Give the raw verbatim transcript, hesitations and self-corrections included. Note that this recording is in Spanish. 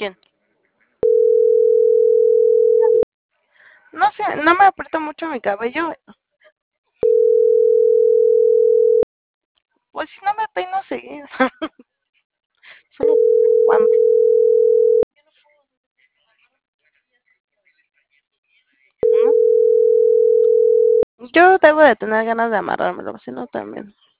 ¿Quién? No sé, no me aprieto mucho mi cabello. Pues si no me peino seguido. Solo cuando. ¿No? Yo debo de tener ganas de amarrármelo, si no también.